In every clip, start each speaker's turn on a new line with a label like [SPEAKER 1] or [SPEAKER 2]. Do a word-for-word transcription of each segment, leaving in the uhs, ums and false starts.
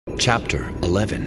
[SPEAKER 1] Chapter eleven.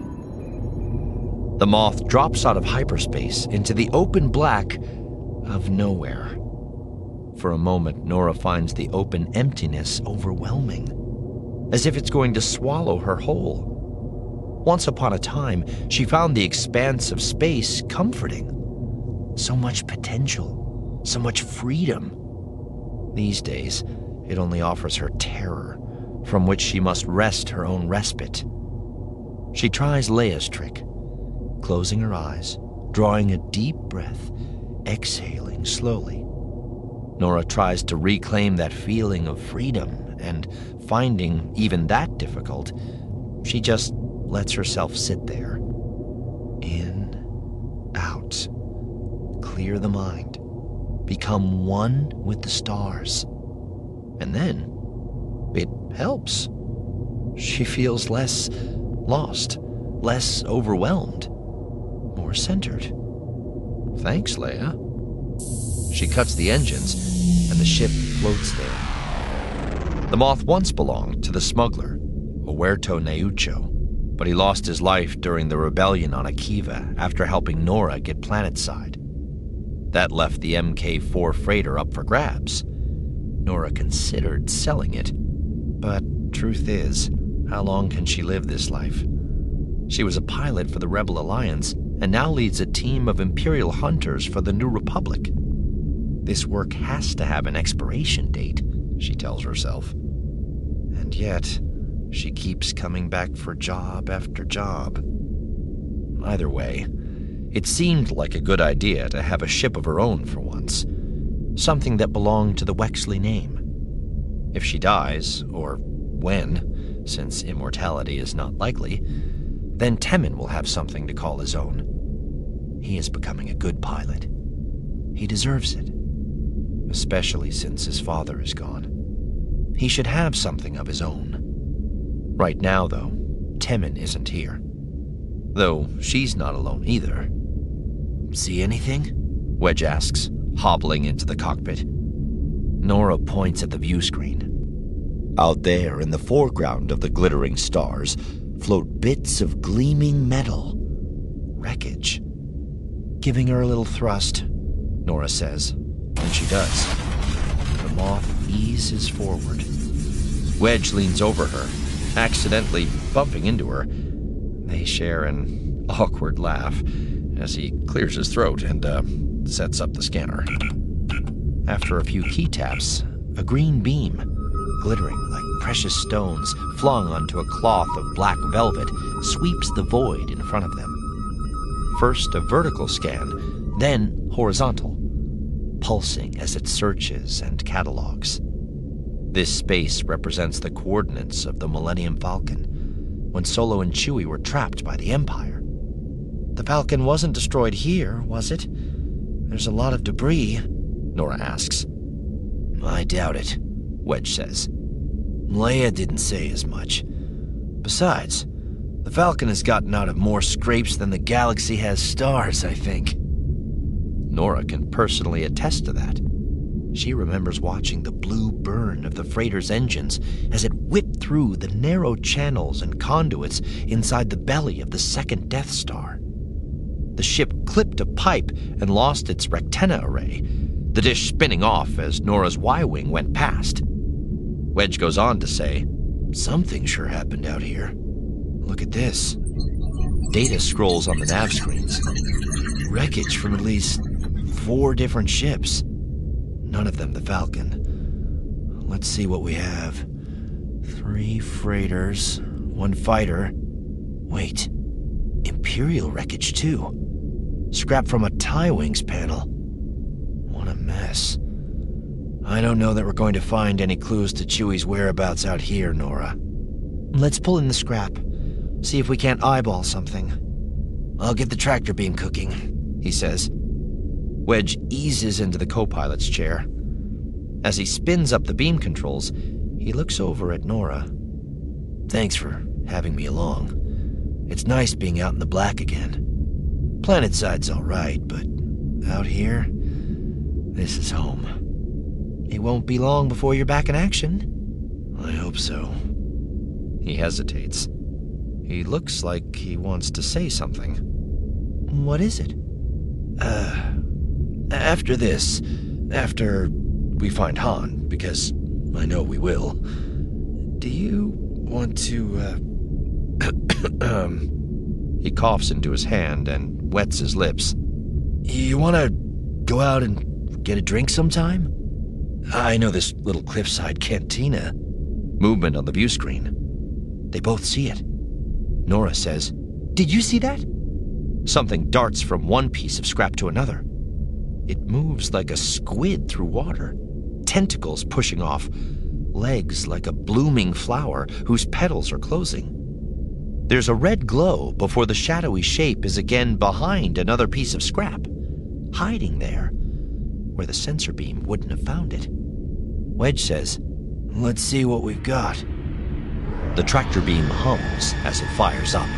[SPEAKER 1] The moth drops out of hyperspace into the open black of nowhere. For a moment, Nora finds the open emptiness overwhelming, as if it's going to swallow her whole. Once upon a time, she found the expanse of space comforting. So much potential, so much freedom. These days, it only offers her terror, from which she must wrest her own respite. She tries Leia's trick, closing her eyes, drawing a deep breath, exhaling slowly. Nora tries to reclaim that feeling of freedom, and finding even that difficult, she just lets herself sit there. In, out, clear the mind, become one with the stars. And then, it helps. She feels less lost, less overwhelmed, more centered. Thanks, Leia. She cuts the engines, and the ship floats there. The moth once belonged to the smuggler, Huerto Neucho, but he lost his life during the rebellion on Akiva after helping Nora get planetside. That left the M K four freighter up for grabs. Nora considered selling it, but truth is, how long can she live this life? She was a pilot for the Rebel Alliance and now leads a team of Imperial hunters for the New Republic. This work has to have an expiration date, she tells herself. And yet, she keeps coming back for job after job. Either way, it seemed like a good idea to have a ship of her own for once, something that belonged to the Wexley name. If she dies, or when, since immortality is not likely, then Temmin will have something to call his own. He is becoming a good pilot. He deserves it, especially since his father is gone. He should have something of his own. Right now, though, Temmin isn't here. Though she's not alone either. See anything? Wedge asks, hobbling into the cockpit. Nora points at the view screen. Out there in the foreground of the glittering stars float bits of gleaming metal. Wreckage. Giving her a little thrust, Nora says, and she does. The moth eases forward. Wedge leans over her, accidentally bumping into her. They share an awkward laugh as he clears his throat and uh, sets up the scanner. After a few key taps, a green beam, glittering like precious stones flung onto a cloth of black velvet, sweeps the void in front of them. First a vertical scan, then horizontal, pulsing as it searches and catalogs. This space represents the coordinates of the Millennium Falcon, when Solo and Chewie were trapped by the Empire. The Falcon wasn't destroyed here, was it? There's a lot of debris, Nora asks. I doubt it, Wedge says. Leia didn't say as much. Besides, the Falcon has gotten out of more scrapes than the galaxy has stars, I think. Nora can personally attest to that. She remembers watching the blue burn of the freighter's engines as it whipped through the narrow channels and conduits inside the belly of the second Death Star. The ship clipped a pipe and lost its Rectenna array, the dish spinning off as Nora's Y-wing went past. Wedge goes on to say, something sure happened out here. Look at this. Data scrolls on the nav screens. Wreckage from at least four different ships. None of them the Falcon. Let's see what we have. Three freighters, one fighter. Wait, Imperial wreckage too. Scrap from a TIE Wings panel. What a mess. I don't know that we're going to find any clues to Chewie's whereabouts out here, Nora. Let's pull in the scrap. See if we can't eyeball something. I'll get the tractor beam cooking, he says. Wedge eases into the co-pilot's chair. As he spins up the beam controls, he looks over at Nora. Thanks for having me along. It's nice being out in the black again. Planetside's all right, but out here, this is home. It won't be long before you're back in action. I hope so. He hesitates. He looks like he wants to say something.
[SPEAKER 2] What is it?
[SPEAKER 1] Uh, after this, after we find Han, because I know we will, do you want to, uh, um, he coughs into his hand and wets his lips. You want to go out and get a drink sometime? I know this little cliffside cantina. Movement on the view screen. They both see it. Nora says,
[SPEAKER 2] Did you see that?
[SPEAKER 1] Something darts from one piece of scrap to another. It moves like a squid through water, tentacles pushing off, legs like a blooming flower whose petals are closing. There's a red glow before the shadowy shape is again behind another piece of scrap, hiding there, where the sensor beam wouldn't have found it. Wedge says, Let's see what we've got. The tractor beam hums as it fires up.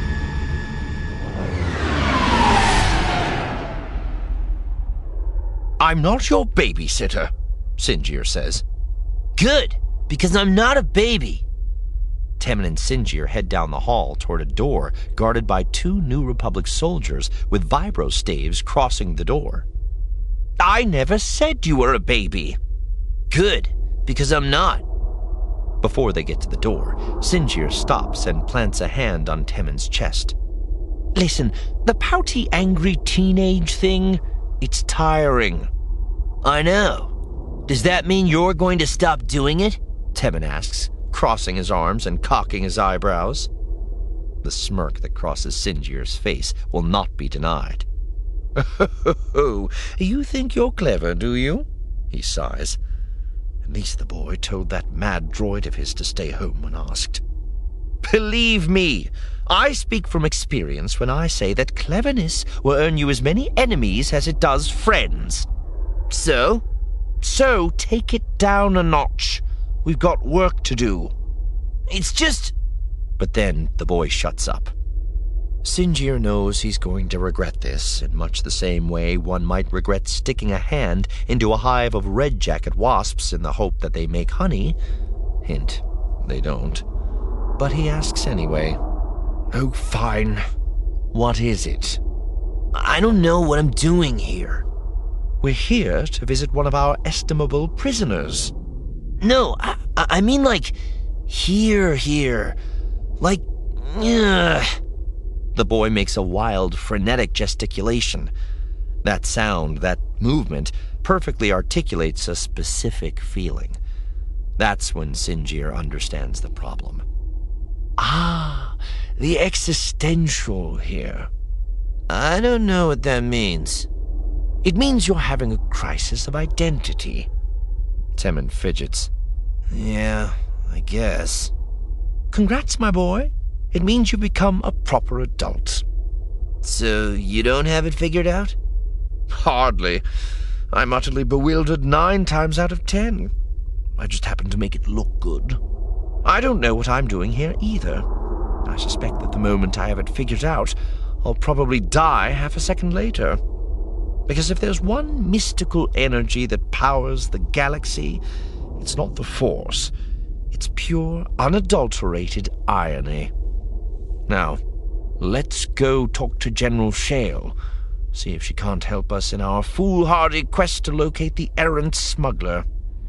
[SPEAKER 1] I'm not your babysitter, Sinjir says.
[SPEAKER 2] Good, because I'm not a baby.
[SPEAKER 1] Temmin and Sinjir head down the hall toward a door guarded by two New Republic soldiers with vibro staves crossing the door. I never said you were a baby.
[SPEAKER 2] Good, because I'm not.
[SPEAKER 1] Before they get to the door, Sinjir stops and plants a hand on Temmin's chest. Listen, the pouty, angry teenage thing, it's tiring.
[SPEAKER 2] I know. Does that mean you're going to stop doing it?
[SPEAKER 1] Temmin asks, crossing his arms and cocking his eyebrows. The smirk that crosses Sinjir's face will not be denied. Oh, you think you're clever, do you? He sighs. At least the boy told that mad droid of his to stay home when asked. Believe me, I speak from experience when I say that cleverness will earn you as many enemies as it does friends.
[SPEAKER 2] So?
[SPEAKER 1] So take it down a notch. We've got work to do.
[SPEAKER 2] It's just...
[SPEAKER 1] But then the boy shuts up. Sinjir knows he's going to regret this in much the same way one might regret sticking a hand into a hive of red-jacket wasps in the hope that they make honey. Hint, they don't. But he asks anyway. Oh, fine. What is it?
[SPEAKER 2] I don't know what I'm doing here.
[SPEAKER 1] We're here to visit one of our estimable prisoners.
[SPEAKER 2] No, I, I mean like, here, here. Like, ugh.
[SPEAKER 1] The boy makes a wild, frenetic gesticulation. That sound, that movement, perfectly articulates a specific feeling. That's when Sinjir understands the problem. Ah, the existential here.
[SPEAKER 2] I don't know what that means.
[SPEAKER 1] It means you're having a crisis of identity. Temmin fidgets.
[SPEAKER 2] Yeah, I guess.
[SPEAKER 1] Congrats, my boy. It means you've become a proper adult.
[SPEAKER 2] So you don't have it figured out?
[SPEAKER 1] Hardly. I'm utterly bewildered nine times out of ten. I just happen to make it look good. I don't know what I'm doing here either. I suspect that the moment I have it figured out, I'll probably die half a second later. Because if there's one mystical energy that powers the galaxy, it's not the Force. It's pure, unadulterated irony. Now, let's go talk to General Shale. See if she can't help us in our foolhardy quest to locate the errant smuggler.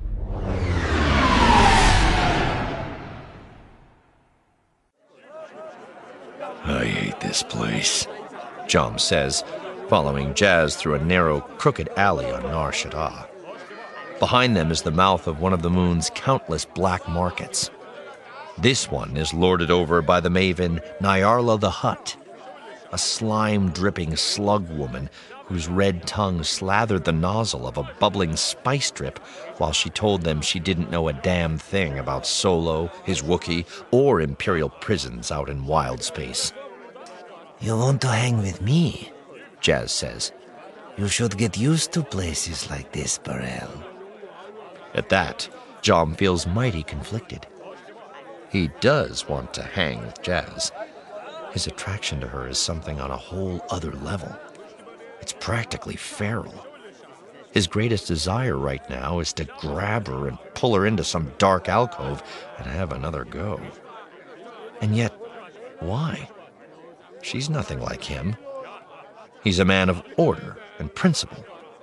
[SPEAKER 1] I hate this place, Jom says, following Jazz through a narrow, crooked alley on Nar Shaddaa. Behind them is the mouth of one of the moon's countless black markets. This one is lorded over by the maven Nyarla the Hutt, a slime-dripping slug woman whose red tongue slathered the nozzle of a bubbling spice drip while she told them she didn't know a damn thing about Solo, his Wookiee, or Imperial prisons out in wild space.
[SPEAKER 2] You want to hang with me?
[SPEAKER 1] Jazz says.
[SPEAKER 2] You should get used to places like this, Burrell.
[SPEAKER 1] At that, Jom feels mighty conflicted. He does want to hang with Jazz. His attraction to her is something on a whole other level. It's practically feral. His greatest desire right now is to grab her and pull her into some dark alcove and have another go. And yet, Why? She's nothing like him. He's a man of order and principle.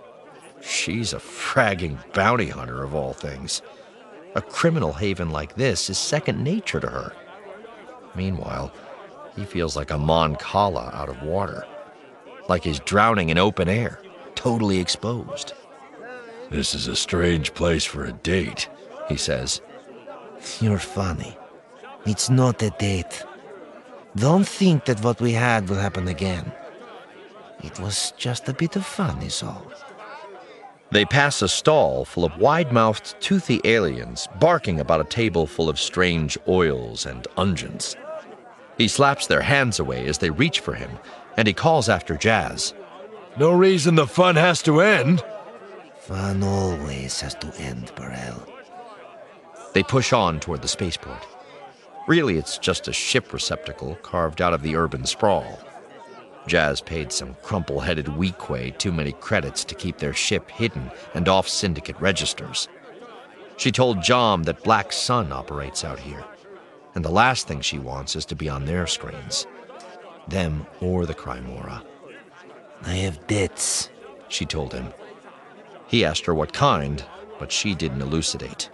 [SPEAKER 1] She's a fragging bounty hunter of all things. A criminal haven like this is second nature to her. Meanwhile, he feels like a Mon Cala out of water. Like he's drowning in open air, totally exposed.
[SPEAKER 3] This is a strange place for a date,
[SPEAKER 1] he says.
[SPEAKER 4] You're funny. It's not a date. Don't think that what we had will happen again. It was just a bit of fun, is all.
[SPEAKER 1] They pass a stall full of wide-mouthed, toothy aliens barking about a table full of strange oils and unguents. He slaps their hands away as they reach for him, and he calls after Jazz.
[SPEAKER 3] No reason the fun has to end.
[SPEAKER 4] Fun always has to end, Burrell.
[SPEAKER 1] They push on toward the spaceport. Really, it's just a ship receptacle carved out of the urban sprawl. Jazz paid some crumple-headed Weequay too many credits to keep their ship hidden and off syndicate registers. She told Jom that Black Sun operates out here, and the last thing she wants is to be on their screens. Them or the Crymora.
[SPEAKER 4] I have debts,
[SPEAKER 1] she told him. He asked her what kind, but she didn't elucidate.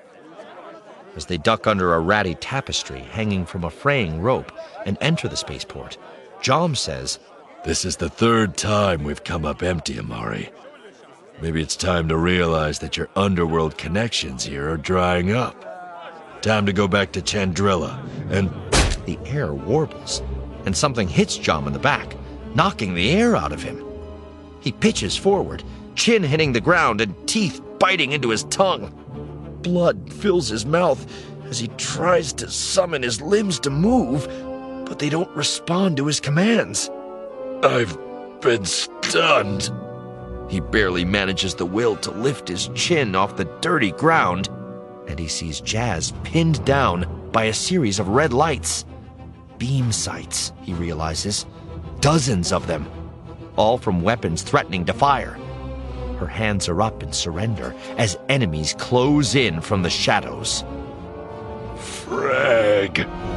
[SPEAKER 1] As they duck under a ratty tapestry hanging from a fraying rope and enter the spaceport, Jom says,
[SPEAKER 3] This is the third time we've come up empty, Amari. Maybe it's time to realize that your underworld connections here are drying up. Time to go back to Chandrilla and...
[SPEAKER 1] The air warbles, and something hits Jom in the back, knocking the air out of him. He pitches forward, chin hitting the ground and teeth biting into his tongue. Blood fills his mouth as he tries to summon his limbs to move, but they don't respond to his commands.
[SPEAKER 3] I've been stunned.
[SPEAKER 1] He barely manages the will to lift his chin off the dirty ground, and he sees Jazz pinned down by a series of red lights. Beam sights, he realizes. Dozens of them, all from weapons threatening to fire. Her hands are up in surrender as enemies close in from the shadows.
[SPEAKER 3] Frag.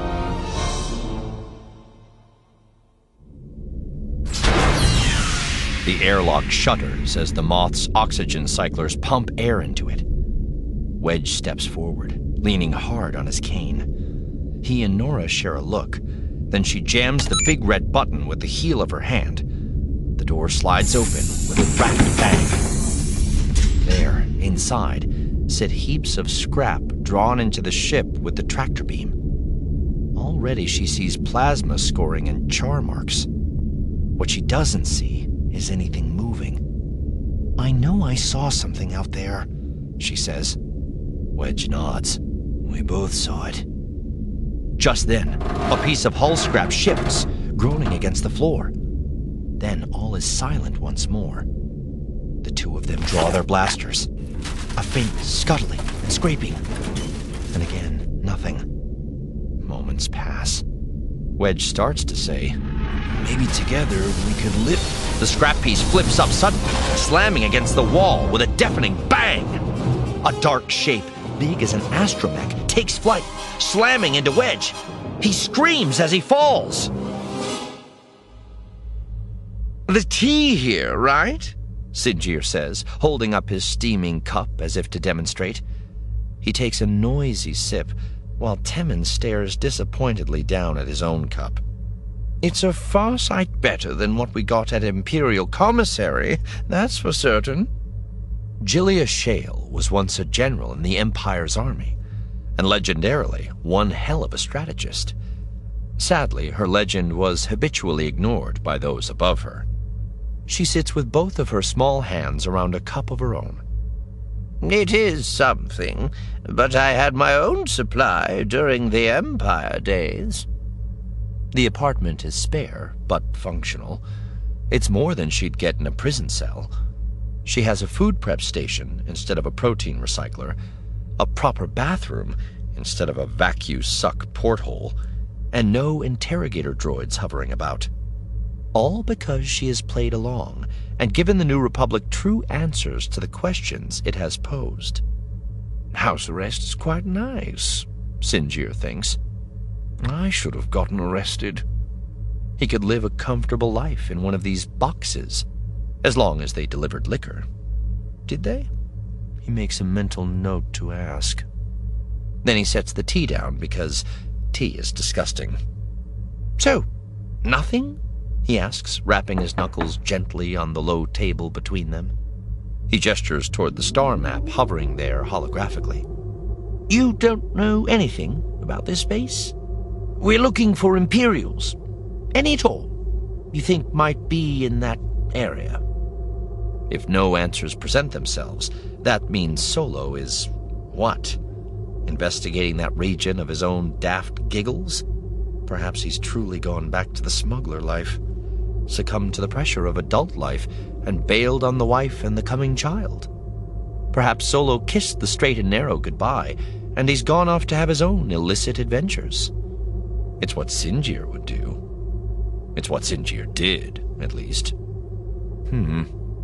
[SPEAKER 1] The airlock shudders as the Moth's oxygen cyclers pump air into it. Wedge steps forward, leaning hard on his cane. He and Nora share a look. Then she jams the big red button with the heel of her hand. The door slides open with a rapid bang. There, inside, sit heaps of scrap drawn into the ship with the tractor beam. Already she sees plasma scoring and char marks. What she doesn't see is anything moving. I know I saw something out there, she says. Wedge nods. We both saw it. Just then, a piece of hull scrap shifts, groaning against the floor. Then all is silent once more. The two of them draw their blasters. A faint scuttling and scraping. And again, nothing. Moments pass. Wedge starts to say, maybe together we could lift. The scrap piece flips up suddenly, slamming against the wall with a deafening bang. A dark shape, big as an astromech, takes flight, slamming into Wedge. He screams as he falls. The tea here, right? Sinjir says, holding up his steaming cup as if to demonstrate. He takes a noisy sip, while Temmin stares disappointedly down at his own cup. It's a far sight better than what we got at Imperial Commissary, that's for certain. Gilia Shale was once a general in the Empire's army, and legendarily one hell of a strategist. Sadly, her legend was habitually ignored by those above her. She sits with both of her small hands around a cup of her own. It is something, but I had my own supply during the Empire days. The apartment is spare, but functional. It's more than she'd get in a prison cell. She has a food prep station instead of a protein recycler, a proper bathroom instead of a vacuum suck porthole, and no interrogator droids hovering about. All because she has played along and given the New Republic true answers to the questions it has posed. House arrest is quite nice, Sinjir thinks. I should have gotten arrested, He could live a comfortable life in one of these boxes, as long as they delivered liquor. Did they? He makes a mental note to ask. Then he sets the tea down because tea is disgusting. So, nothing? He asks, rapping his knuckles gently on the low table between them. He gestures toward the star map hovering there holographically. You don't know anything about this base? We're looking for Imperials. Any at all you think might be in that area? If no answers present themselves, that means Solo is what? Investigating that region of his own daft giggles? Perhaps he's truly gone back to the smuggler life, succumbed to the pressure of adult life, and bailed on the wife and the coming child. Perhaps Solo kissed the straight and narrow goodbye, and he's gone off to have his own illicit adventures. It's what Sinjir would do. It's what Sinjir did, at least. Hmm.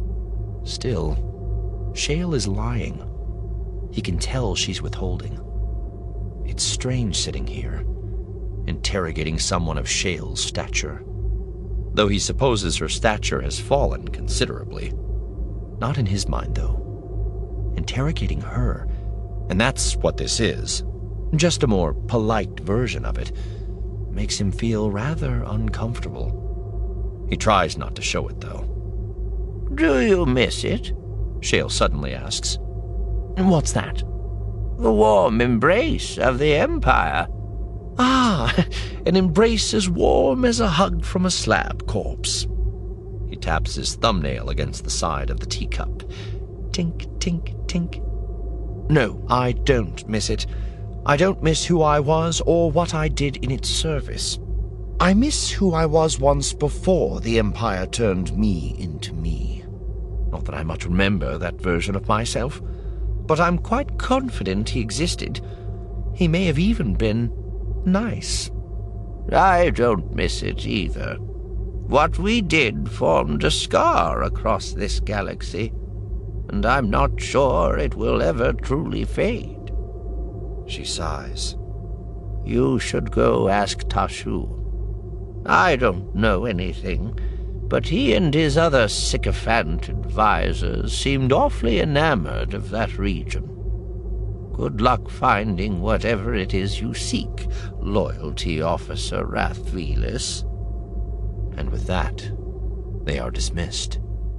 [SPEAKER 1] Still, Shale is lying. He can tell she's withholding. It's strange sitting here, interrogating someone of Shale's stature, though he supposes her stature has fallen considerably. Not in his mind, though. Interrogating her, and that's what this is, just a more polite version of it, makes him feel rather uncomfortable. He tries not to show it, though. Do you miss it? Shale suddenly asks. What's that? The warm embrace of the Empire. Ah, an embrace as warm as a hug from a slab corpse. He taps his thumbnail against the side of the teacup. Tink, tink, tink. No, I don't miss it. I don't miss who I was or what I did in its service. I miss who I was once before the Empire turned me into me. Not that I much remember that version of myself, but I'm quite confident he existed. He may have even been nice. I don't miss it either. What we did formed a scar across this galaxy, and I'm not sure it will ever truly fade. She sighs. You should go ask Tashu. I don't know anything, but he and his other sycophant advisors seemed awfully enamored of that region. Good luck finding whatever it is you seek, Loyalty Officer Rathvelis. And with that, they are dismissed.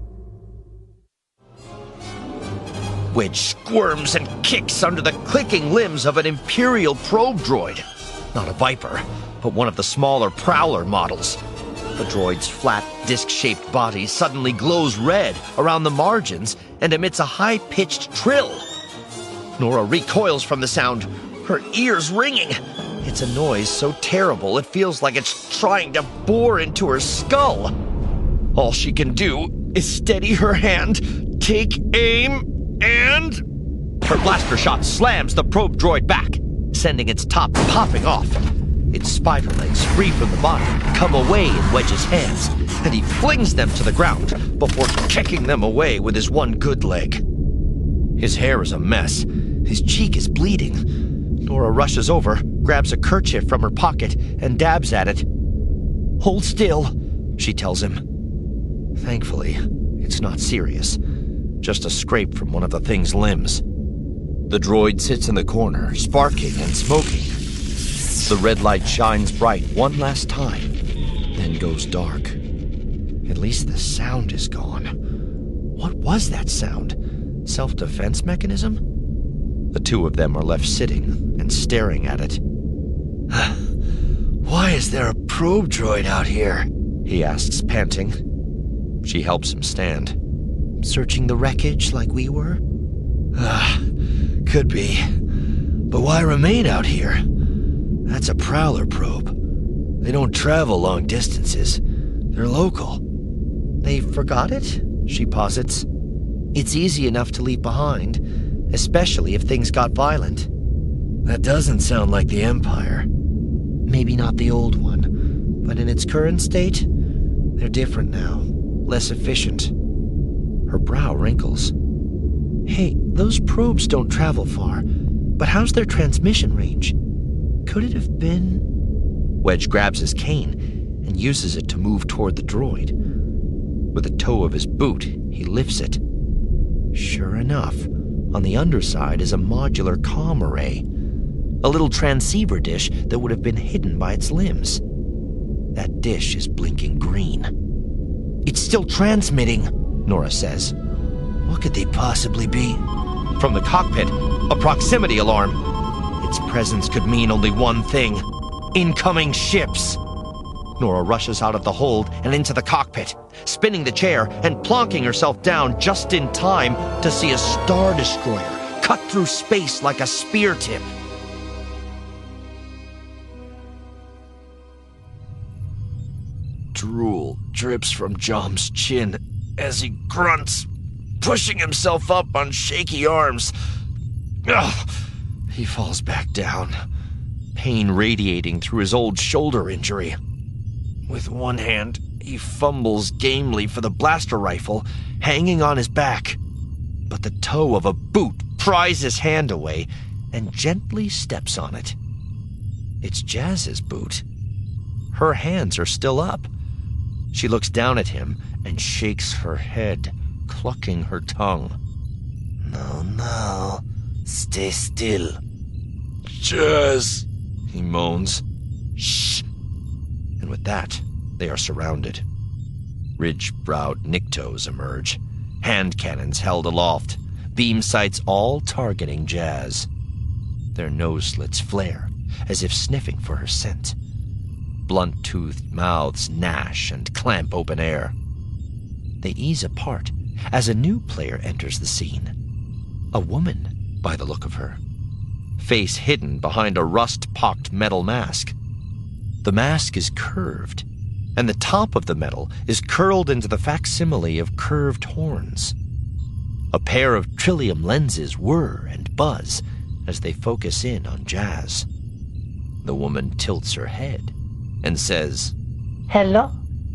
[SPEAKER 1] Wedge squirms and kicks under the clicking limbs of an Imperial probe droid. Not a Viper, but one of the smaller Prowler models. The droid's flat, disc-shaped body suddenly glows red around the margins and emits a high-pitched trill. Nora recoils from the sound, her ears ringing. It's a noise so terrible it feels like it's trying to bore into her skull. All she can do is steady her hand, take aim, and... Her blaster shot slams the probe droid back, sending its top popping off. Its spider legs, free from the body, come away in Wedge's hands, and he flings them to the ground before kicking them away with his one good leg. His hair is a mess. His cheek is bleeding. Nora rushes over, grabs a kerchief from her pocket, and dabs at it. Hold still, she tells him. Thankfully, it's not serious. Just a scrape from one of the thing's limbs. The droid sits in the corner, sparking and smoking. The red light shines bright one last time, then goes dark. At least the sound is gone. What was that sound? Self-defense mechanism? The two of them are left sitting and staring at it. Why is there a probe droid out here? He asks, panting. She helps him stand. Searching the wreckage like we were? Ah, could be. But why remain out here? That's a Prowler probe. They don't travel long distances. They're local. They forgot it? She posits. It's easy enough to leave behind, especially if things got violent. That doesn't sound like the Empire. Maybe not the old one, but in its current state, they're different now, less efficient. Her brow wrinkles. Hey, those probes don't travel far, but how's their transmission range? Could it have been... Wedge grabs his cane and and uses it to move toward the droid. With the toe of his boot, he lifts it. Sure enough, on the underside is a modular comm array, a little transceiver dish that would have been hidden by its limbs. That dish is blinking green. It's still transmitting, Nora says.
[SPEAKER 4] What could they possibly be?
[SPEAKER 1] From the cockpit, a proximity alarm. Its presence could mean only one thing. Incoming ships. Nora rushes out of the hold and into the cockpit, spinning the chair and plonking herself down just in time to see a Star Destroyer cut through space like a spear tip. Drool drips from Jom's chin as he grunts, pushing himself up on shaky arms. Ugh. He falls back down, pain radiating through his old shoulder injury. With one hand, he fumbles gamely for the blaster rifle hanging on his back, but the toe of a boot pries his hand away and gently steps on it. It's Jazz's boot. Her hands are still up. She looks down at him and shakes her head, clucking her tongue.
[SPEAKER 4] No, no. Stay still.
[SPEAKER 3] Jazz!
[SPEAKER 1] He moans. Shh! And with that, they are surrounded. Ridge-browed Niktos emerge, hand cannons held aloft, beam sights all targeting Jazz. Their nose slits flare, as if sniffing for her scent. Blunt-toothed mouths gnash and clamp open air. They ease apart as a new player enters the scene. A woman, by the look of her. Face hidden behind a rust-pocked metal mask. The mask is curved, and the top of the metal is curled into the facsimile of curved horns. A pair of Trillium lenses whir and buzz as they focus in on Jazz. The woman tilts her head and says,
[SPEAKER 5] "Hello,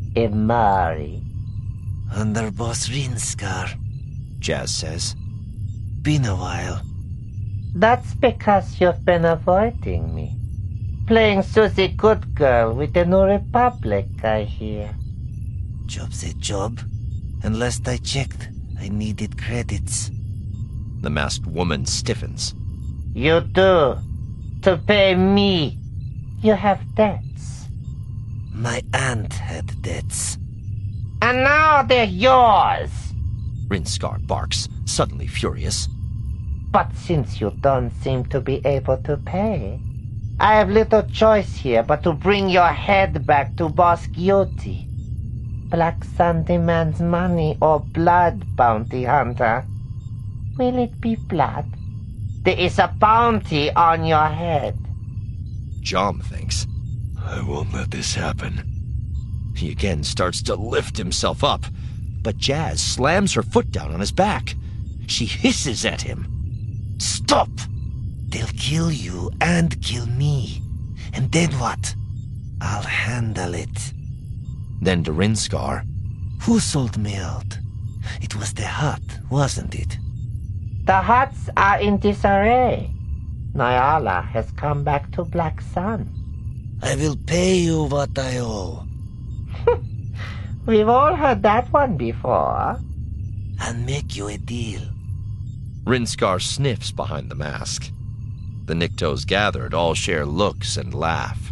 [SPEAKER 5] Imari."
[SPEAKER 4] Underboss Rinskar,
[SPEAKER 1] Jazz says.
[SPEAKER 4] Been a while.
[SPEAKER 5] That's because you've been avoiding me. Playing Susie Good Girl with the New Republic, I hear.
[SPEAKER 4] Job's a job. And last I checked, I needed credits.
[SPEAKER 1] The masked woman stiffens.
[SPEAKER 5] You do. To pay me. You have debts.
[SPEAKER 4] My aunt had debts.
[SPEAKER 5] And now they're yours.
[SPEAKER 1] Rinskar barks, suddenly furious.
[SPEAKER 5] But since you don't seem to be able to pay, I have little choice here but to bring your head back to Boss Gyoti. Black Sun demands money or blood, bounty hunter. Will it be blood? There is a bounty on your head.
[SPEAKER 1] Jom thinks.
[SPEAKER 3] I won't let this happen.
[SPEAKER 1] He again starts to lift himself up, but Jazz slams her foot down on his back. She hisses at him. Stop!
[SPEAKER 4] They'll kill you and kill me. And then what? I'll handle it.
[SPEAKER 1] Then to Rinskar.
[SPEAKER 4] Who sold me out? It was the hut, wasn't it?
[SPEAKER 5] The huts are in disarray. Nyala has come back to Black Sun.
[SPEAKER 4] I will pay you what I owe.
[SPEAKER 5] We've all heard that one before.
[SPEAKER 4] I'll make you a deal.
[SPEAKER 1] Rinskar sniffs behind the mask. The Niktos gathered all share looks and laugh.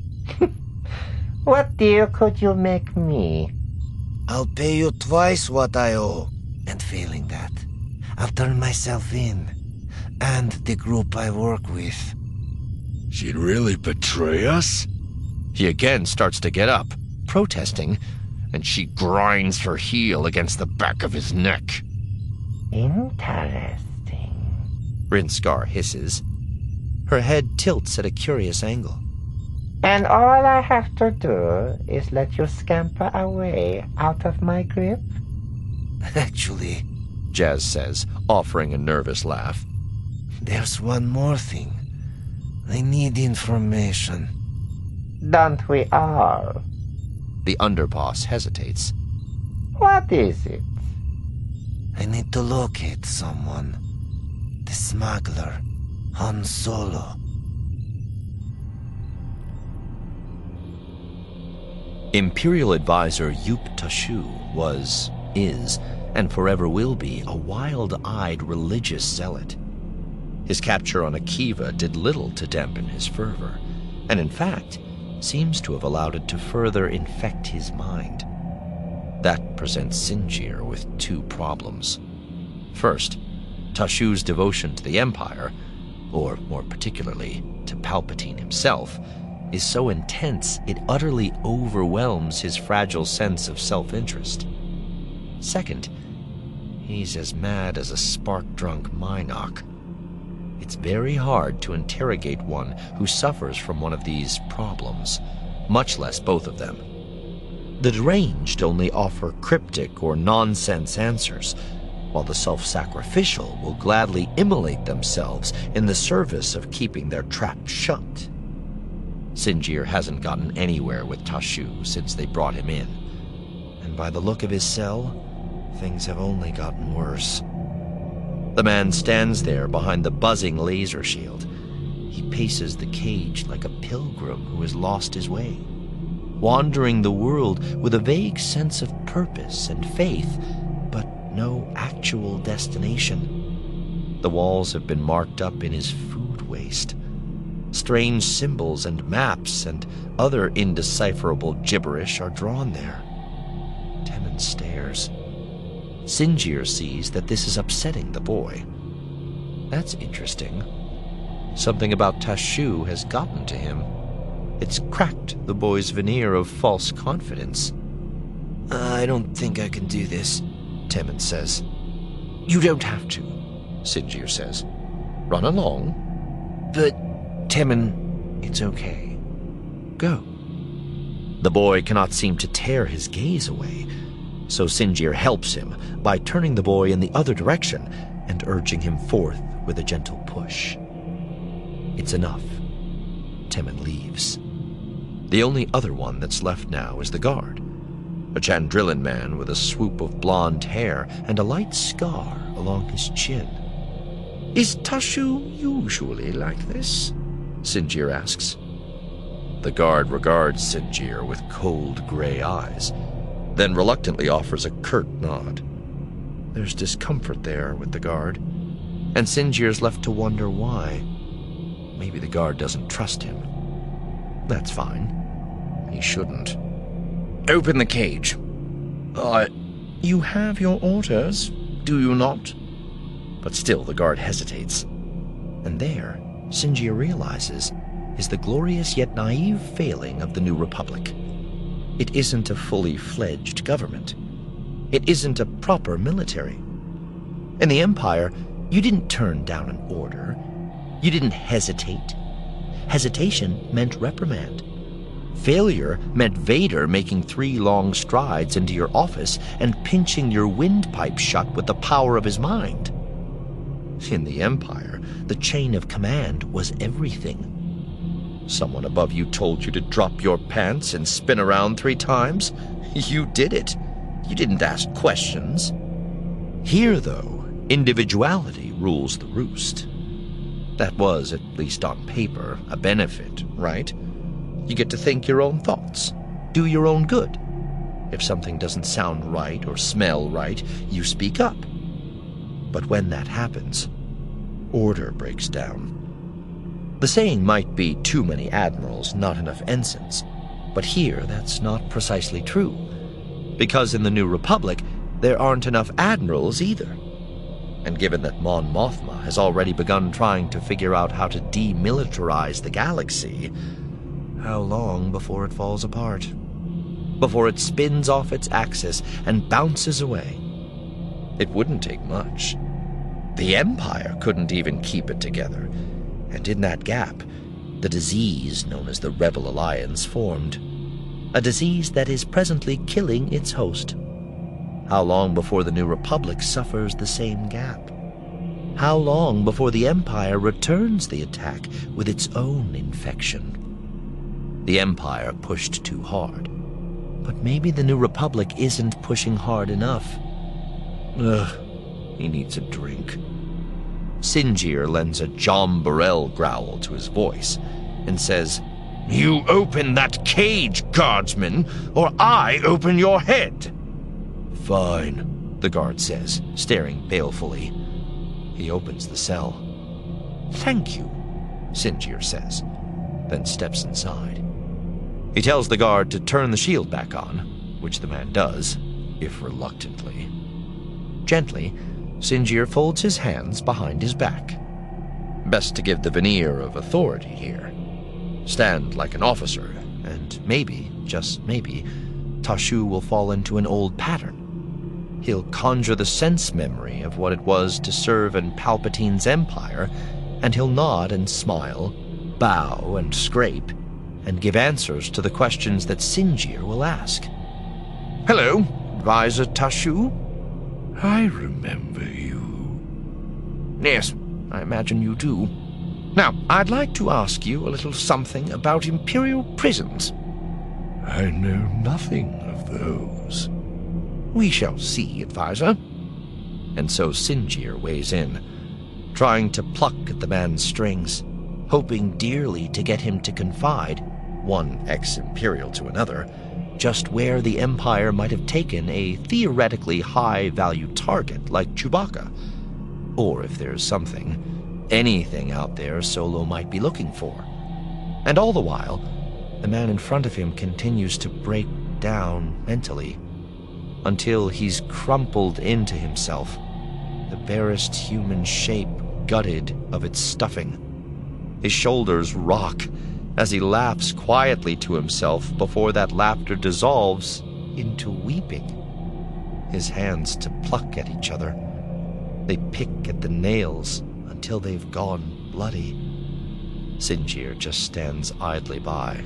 [SPEAKER 5] What deal could you make me?
[SPEAKER 4] I'll pay you twice what I owe. And failing that, I'll turn myself in. And the group I work with.
[SPEAKER 3] She'd really betray us?
[SPEAKER 1] He again starts to get up, protesting, and she grinds her heel against the back of his neck.
[SPEAKER 5] Interesting.
[SPEAKER 1] Rinskar hisses. Her head tilts at a curious angle.
[SPEAKER 5] And all I have to do is let you scamper away out of my grip?
[SPEAKER 4] Actually,
[SPEAKER 1] Jazz says, offering a nervous laugh.
[SPEAKER 4] There's one more thing. I need information.
[SPEAKER 5] Don't we all?
[SPEAKER 1] The underboss hesitates.
[SPEAKER 5] What is it?
[SPEAKER 4] I need to locate someone. The smuggler, Han Solo.
[SPEAKER 1] Imperial advisor Yup Tashu was, is, and forever will be a wild-eyed religious zealot. His capture on Akiva did little to dampen his fervor, and in fact, seems to have allowed it to further infect his mind. That presents Sinjir with two problems. First, Tashu's devotion to the Empire, or more particularly to Palpatine himself, is so intense it utterly overwhelms his fragile sense of self-interest. Second, he's as mad as a spark-drunk Minok. It's very hard to interrogate one who suffers from one of these problems, much less both of them. The deranged only offer cryptic or nonsense answers, while the self-sacrificial will gladly immolate themselves in the service of keeping their trap shut. Sinjir hasn't gotten anywhere with Tashu since they brought him in, and by the look of his cell, things have only gotten worse. The man stands there behind the buzzing laser shield. He paces the cage like a pilgrim who has lost his way, wandering the world with a vague sense of purpose and faith, but no actual destination. The walls have been marked up in his food waste. Strange symbols and maps and other indecipherable gibberish are drawn there. Temmin stares. Sinjir sees that this is upsetting the boy. That's interesting. Something about Tashu has gotten to him. It's cracked the boy's veneer of false confidence.
[SPEAKER 4] I don't think I can do this,
[SPEAKER 1] Temmin says. You don't have to, Sinjir says. Run along.
[SPEAKER 4] But, Temmin, it's okay. Go.
[SPEAKER 1] The boy cannot seem to tear his gaze away, so Sinjir helps him by turning the boy in the other direction and urging him forth with a gentle push. It's enough. Temmin leaves. The only other one that's left now is the guard, a Chandrilan man with a swoop of blonde hair and a light scar along his chin. Is Tashu usually like this? Sinjir asks. The guard regards Sinjir with cold gray eyes, then reluctantly offers a curt nod. There's discomfort there with the guard, and Sinjir's left to wonder why. Maybe the guard doesn't trust him. That's fine. He shouldn't. Open the cage. Uh, you have your orders, do you not? But still the guard hesitates. And there, Sinjir realizes, is the glorious yet naive failing of the New Republic. It isn't a fully fledged government. It isn't a proper military. In the Empire, you didn't turn down an order. You didn't hesitate. Hesitation meant reprimand. Failure meant Vader making three long strides into your office and pinching your windpipe shut with the power of his mind. In the Empire, the chain of command was everything. Someone above you told you to drop your pants and spin around three times. You did it. You didn't ask questions. Here, though, individuality rules the roost. That was, at least on paper, a benefit, right? You get to think your own thoughts, do your own good. If something doesn't sound right or smell right, you speak up. But when that happens, order breaks down. The saying might be too many admirals, not enough ensigns, but here that's not precisely true, because in the New Republic there aren't enough admirals either. And given that Mon Mothma has already begun trying to figure out how to demilitarize the galaxy, how long before it falls apart? Before it spins off its axis and bounces away? It wouldn't take much. The Empire couldn't even keep it together, and in that gap, the disease known as the Rebel Alliance formed. A disease that is presently killing its host. How long before the New Republic suffers the same gap? How long before the Empire returns the attack with its own infection? The Empire pushed too hard, but maybe the New Republic isn't pushing hard enough. Ugh, he needs a drink. Sinjir lends a John Burrell growl to his voice and says, You open that cage, guardsman, or I open your head.
[SPEAKER 3] Fine,
[SPEAKER 1] the guard says, staring balefully. He opens the cell. Thank you, Sinjir says, then steps inside. He tells the guard to turn the shield back on, which the man does, if reluctantly. Gently, Sinjir folds his hands behind his back. Best to give the veneer of authority here. Stand like an officer, and maybe, just maybe, Tashu will fall into an old pattern. He'll conjure the sense memory of what it was to serve in Palpatine's empire, and he'll nod and smile, bow and scrape, and give answers to the questions that Sinjir will ask. Hello, Advisor Tashu?
[SPEAKER 3] I remember you.
[SPEAKER 1] Yes, I imagine you do. Now, I'd like to ask you a little something about Imperial prisons.
[SPEAKER 3] I know nothing of those.
[SPEAKER 1] We shall see, Advisor. And so Sinjir weighs in, trying to pluck at the man's strings, hoping dearly to get him to confide, one ex-Imperial to another, just where the Empire might have taken a theoretically high-value target like Chewbacca. Or if there's something, anything out there Solo might be looking for. And all the while, the man in front of him continues to break down mentally, until he's crumpled into himself, the barest human shape gutted of its stuffing. His shoulders rock as he laughs quietly to himself before that laughter dissolves into weeping. His hands to pluck at each other. They pick at the nails until they've gone bloody. Sinjir just stands idly by,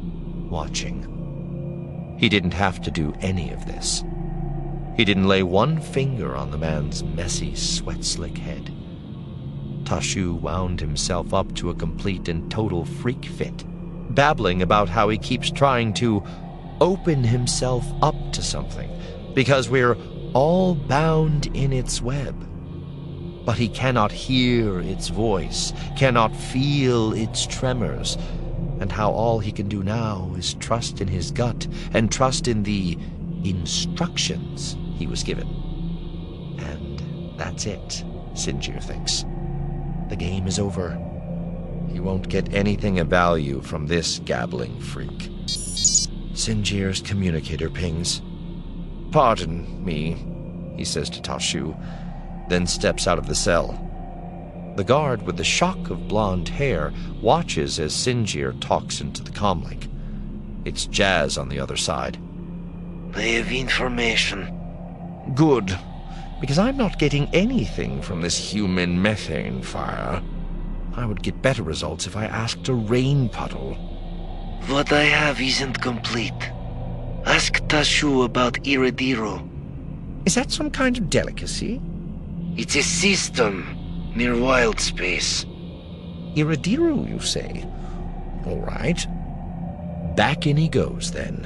[SPEAKER 1] watching. He didn't have to do any of this. He didn't lay one finger on the man's messy, sweat-slick head. Tashu wound himself up to a complete and total freak fit, babbling about how he keeps trying to open himself up to something, because we're all bound in its web. But he cannot hear its voice, cannot feel its tremors, and how all he can do now is trust in his gut and trust in the instructions he was given. And that's it, Sinjir thinks. The game is over. He won't get anything of value from this gabbling freak. Sinjir's communicator pings. Pardon me, he says to Tashu, then steps out of the cell. The guard with the shock of blonde hair watches as Sinjir talks into the comlink. It's Jazz on the other side.
[SPEAKER 4] I have information.
[SPEAKER 1] Good, because I'm not getting anything from this human methane fire. I would get better results if I asked a rain puddle.
[SPEAKER 4] What I have isn't complete. Ask Tashu about Iridiro.
[SPEAKER 1] Is that some kind of delicacy?
[SPEAKER 4] It's a system near Wild Space.
[SPEAKER 1] Iridiro, you say? All right. Back in he goes, then.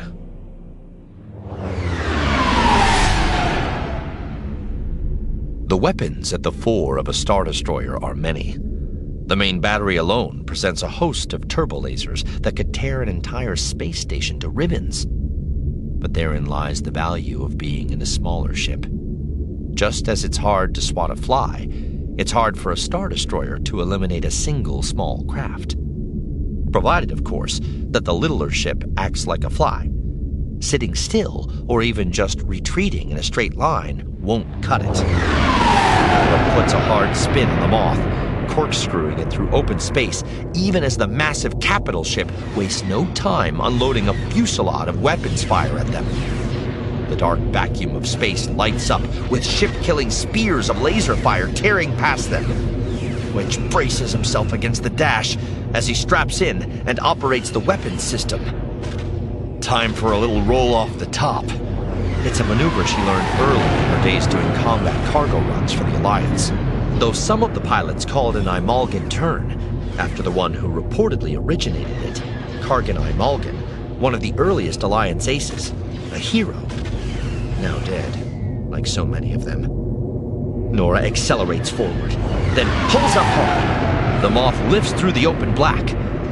[SPEAKER 1] The weapons at the fore of a Star Destroyer are many. The main battery alone presents a host of turbolasers that could tear an entire space station to ribbons. But therein lies the value of being in a smaller ship. Just as it's hard to swat a fly, it's hard for a Star Destroyer to eliminate a single small craft. Provided, of course, that the littler ship acts like a fly. Sitting still, or even just retreating in a straight line, won't cut it. But puts a hard spin on the Moth, corkscrewing it through open space, even as the massive capital ship wastes no time unloading a fusillade of weapons fire at them. The dark vacuum of space lights up with ship-killing spears of laser fire tearing past them. Wedge braces himself against the dash as he straps in and operates the weapons system. Time for a little roll off the top. It's a maneuver she learned early in her days doing combat cargo runs for the Alliance, though some of the pilots call it an Imalgan turn, after the one who reportedly originated it, Kargan Imalgan, one of the earliest Alliance aces, a hero, now dead, like so many of them. Nora accelerates forward, then pulls up hard. The Moth lifts through the open black,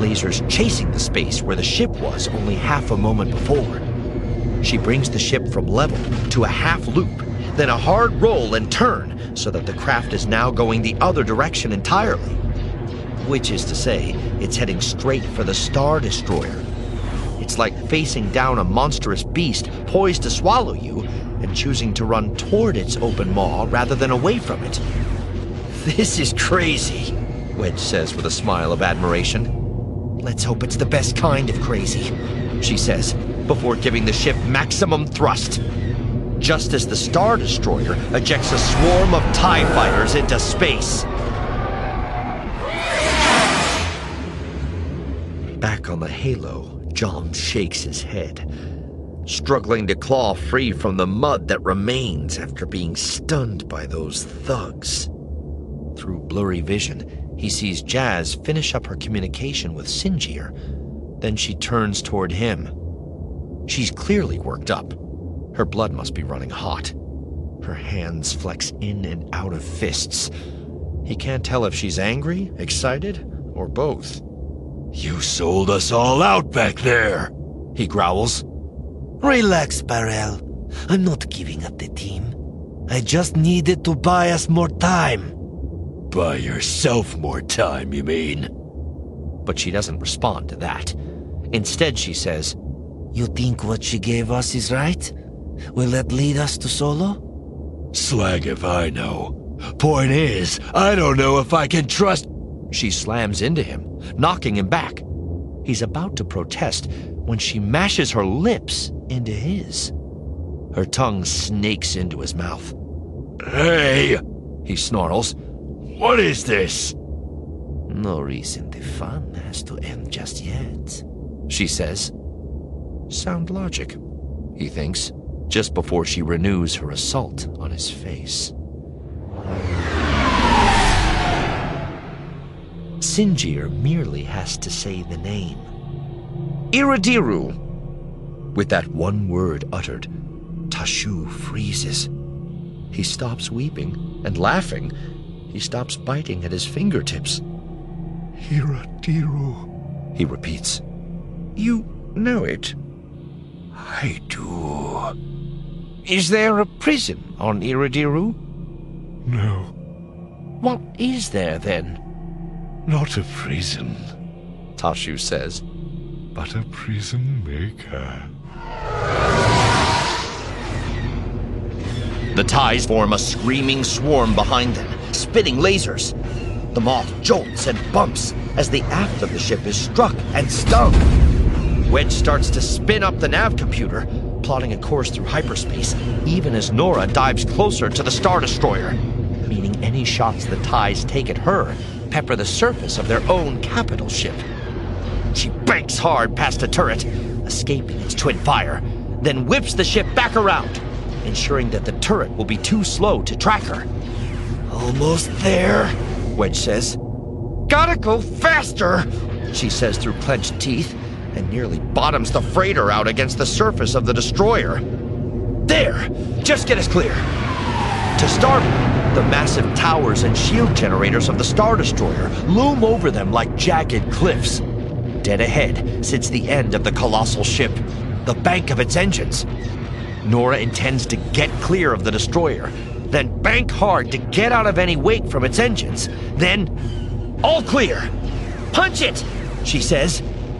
[SPEAKER 1] lasers chasing the space where the ship was only half a moment before. She brings the ship from level to a half loop, then a hard roll and turn so that the craft is now going the other direction entirely. Which is to say, it's heading straight for the Star Destroyer. It's like facing down a monstrous beast poised to swallow you and choosing to run toward its open maw rather than away from it. "This is crazy," Wedge says with a smile of admiration. "Let's hope it's the best kind of crazy," she says, before giving the ship maximum thrust. Just as the Star Destroyer ejects a swarm of TIE fighters into space. Back on the Halo, John shakes his head, struggling to claw free from the mud that remains after being stunned by those thugs. Through blurry vision, he sees Jazz finish up her communication with Sinjir. Then she turns toward him. She's clearly worked up. Her blood must be running hot. Her hands flex in and out of fists. He can't tell if she's angry, excited, or both.
[SPEAKER 3] "You sold us all out back there," he growls.
[SPEAKER 4] Relax, Barrel. I'm not giving up the team. I just needed to buy us more time.
[SPEAKER 3] Buy yourself more time, you mean?
[SPEAKER 1] But she doesn't respond to that. Instead, she says,
[SPEAKER 4] You think what she gave us is right? Will that lead us to Solo?
[SPEAKER 3] Slag if I know. Point is, I don't know if I can trust...
[SPEAKER 1] She slams into him, knocking him back. He's about to protest when she mashes her lips into his. Her tongue snakes into his mouth.
[SPEAKER 3] Hey!
[SPEAKER 1] He snarls.
[SPEAKER 3] What is this?
[SPEAKER 4] No reason the fun has to end just yet,
[SPEAKER 1] she says. Sound logic, he thinks, just before she renews her assault on his face. Sinjir merely has to say the name. Iradiru. With that one word uttered, Tashu freezes. He stops weeping and laughing. He stops biting at his fingertips.
[SPEAKER 3] Iradiru,
[SPEAKER 1] he repeats. You know it?
[SPEAKER 3] I do.
[SPEAKER 1] Is there a prison on Iradiru?
[SPEAKER 3] No.
[SPEAKER 1] What is there, then?
[SPEAKER 3] Not a prison,
[SPEAKER 1] Tashu says.
[SPEAKER 3] but a prison maker.
[SPEAKER 1] The ties form a screaming swarm behind them, spitting lasers. The Moth jolts and bumps as the aft of the ship is struck and stung. Wedge starts to spin up the nav computer, plotting a course through hyperspace, even as Nora dives closer to the Star Destroyer, meaning any shots the ties take at her pepper the surface of their own capital ship. She banks hard past a turret, escaping its twin fire, then whips the ship back around, ensuring that the turret will be too slow to track her.
[SPEAKER 4] Almost there,
[SPEAKER 1] Wedge says. Gotta go faster, she says through clenched teeth, and nearly bottoms the freighter out against the surface of the destroyer. There! Just get us clear. To starboard, the massive towers and shield generators of the Star Destroyer loom over them like jagged cliffs. Dead ahead sits the end of the colossal ship, the bank of its engines. Nora intends to get clear of the destroyer, then bank hard to get out of any wake from its engines. Then, all clear! Punch it, she says.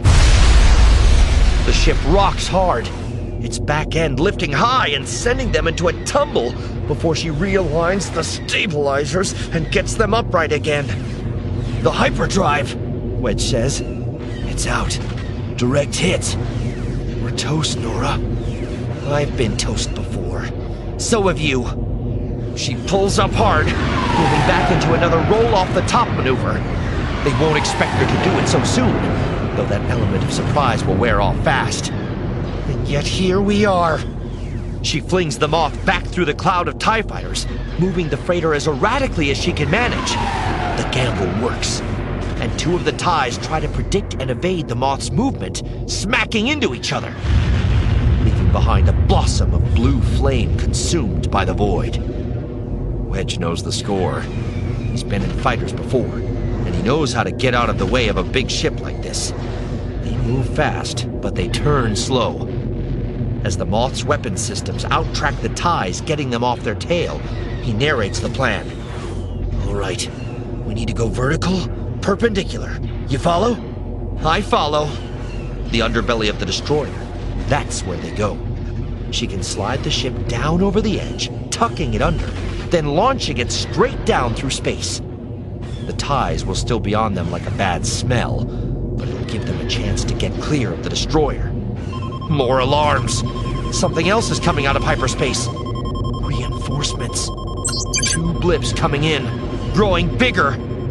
[SPEAKER 1] The ship rocks hard, its back end lifting high and sending them into a tumble before she realigns the stabilizers and gets them upright again. The hyperdrive, Wedge says. It's out. Direct hit. We're toast, Nora. I've been toast before. So have you. She pulls up hard, moving back into another roll-off-the-top maneuver. They won't expect her to do it so soon, though that element of surprise will wear off fast. And yet here we are. She flings the Moth back through the cloud of TIE fighters, moving the freighter as erratically as she can manage. The gamble works, and two of the TIEs try to predict and evade the Moth's movement, smacking into each other, leaving behind a blossom of blue flame consumed by the void. Wedge knows the score. He's been in fighters before. and he knows how to get out of the way of a big ship like this. They move fast, but they turn slow. As the Moth's weapon systems outtrack the ties, getting them off their tail, he narrates the plan.
[SPEAKER 2] All right, we need to go vertical, perpendicular. You follow?
[SPEAKER 1] I follow. The underbelly of the destroyer. That's where they go. She can slide the ship down over the edge, tucking it under, then launching it straight down through space. The ties will still be on them like a bad smell, but it'll give them a chance to get clear of the destroyer. More alarms! Something else is coming out of hyperspace. Reinforcements. Two blips coming in, growing bigger.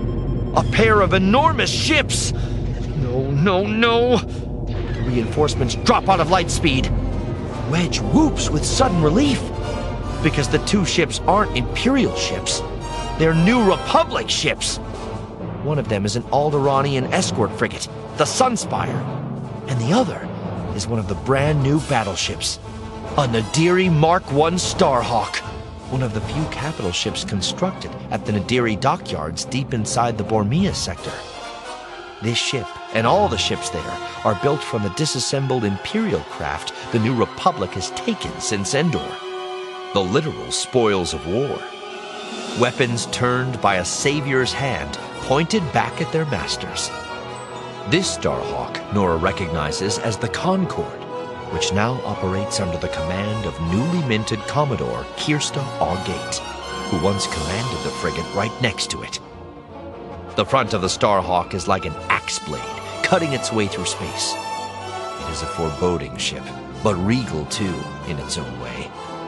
[SPEAKER 1] A pair of enormous ships! No, no, no! The reinforcements drop out of light speed. Wedge whoops with sudden relief, because the two ships aren't Imperial ships. They're New Republic ships. One of them is an Alderaanian escort frigate, the Sunspire, and the other is one of the brand new battleships, a Nadiri Mark one Starhawk, one of the few capital ships constructed at the Nadiri dockyards deep inside the Bormia sector. This ship, and all the ships there, are built from the disassembled Imperial craft the New Republic has taken since Endor. The literal spoils of war. Weapons turned by a savior's hand, pointed back at their masters. This Starhawk Nora recognizes as the Concord, which now operates under the command of newly minted Commodore Kirsta Augate, who once commanded the frigate right next to it. The front of the Starhawk is like an axe blade, cutting its way through space. It is a foreboding ship, but regal too, in its own way.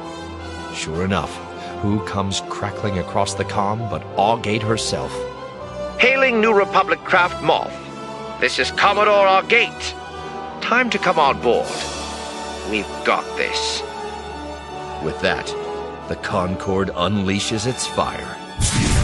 [SPEAKER 1] Sure enough, who comes crackling across the comm but Augate herself?
[SPEAKER 6] Hailing New Republic craft Moth. This is Commodore Augate. Time to come on board. We've got this.
[SPEAKER 1] With that, the Concord unleashes its fire.